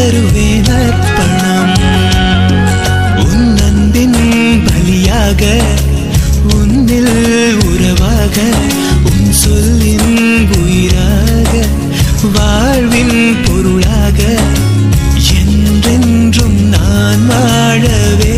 தருவேன் அர்ப்பணம். உன் அன்பின் பலியாக, உன்னில் உறவாக, உன் சொல்லின் உயிராக, வாழ்வின் பொருளாக என்றென்றும் நான் வாழவே.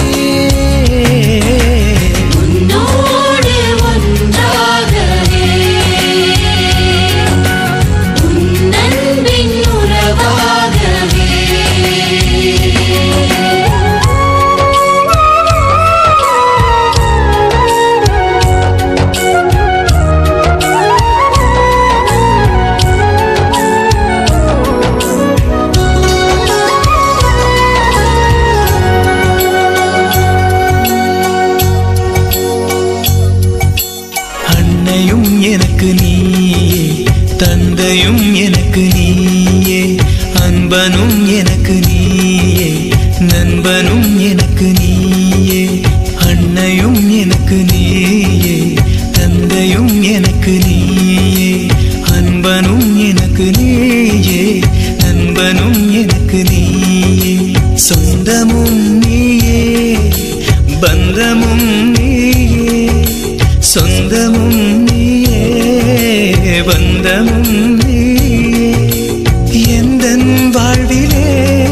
எனக்கு நீயே, தந்தையும் எனக்கு நீயே, அன்பனும் எனக்கு நீயே, நண்பனும் எனக்கு நீயே. அன்னையும் எனக்கு நீயே, தந்தையும் எனக்கு நீயே, அன்பனும் எனக்கு நீயே, நண்பனும் எனக்கு நீயே. சொந்தமும் நீயே, பந்தமும் நீயே, சொந்தமும் நீயே, பந்தமும் நீயே எந்தன் வாழ்விலே.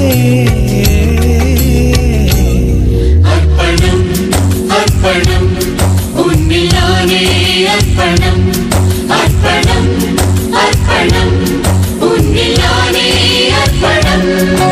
அர்ப்பணம் அர்ப்பணம் உன்னிலானே அர்ப்பணம், அர்ப்பணம் அர்ப்பணம் உன்னிலானே அர்ப்பணம்.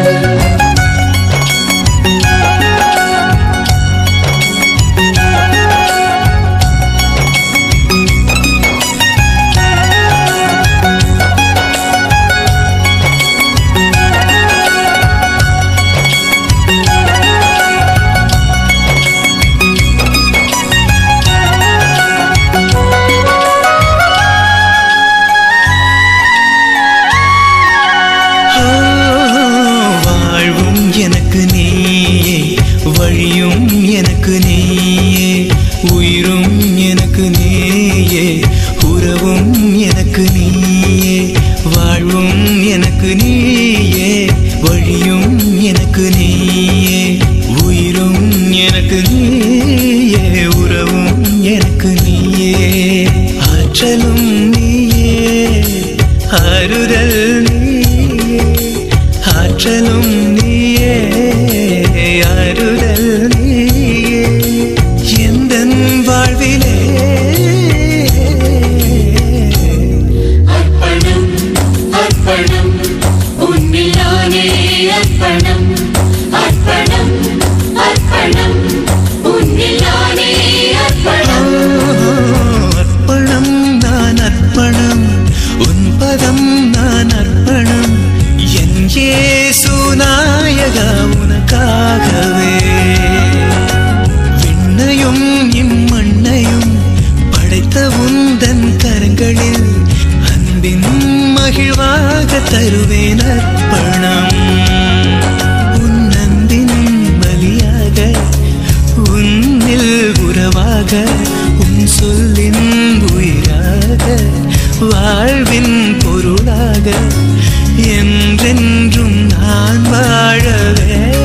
வழியும் எனக்கு நீயே, உயிரும் எனக்கு நீயே, உறவும் எனக்கு நீயே, வாழ்வும் எனக்கு நீயே. வழியும் எனக்கு நீயே, உயிரும் எனக்கு நீயே, உறவும் எனக்கு நீயே. ஆற்றலும் நீயே, ஆறுதல் நீயே, ஆற்றலும் நீயே, ஆறுதல் நீயே எந்தன் வாழ்விலே. அர்ப்பணம் அர்ப்பணம் உன்னிலானே அர்ப்பணம், அர்ப்பணம் அர்ப்பணம் உன்னிலானே அர்ப்பணம். அர்ப்பணம் நான் அர்ப்பணம், உன் பதம் நான் அர்ப்பணம். என் இயேசு நாயகா உனக்காகவே. விண்ணையும் இம்மண்ணையும் படைத்த உந்தன் கரங்களில் அன்பின் மகிழ்வாக தருவேன் அர்ப்பணம். உன் அன்பின் பலியாக, உன்னில் உறவாக, உன் சொல்லின் உயிராக, வாழ்வின் பொருளாக என்றென்றும் நான் வாழவே.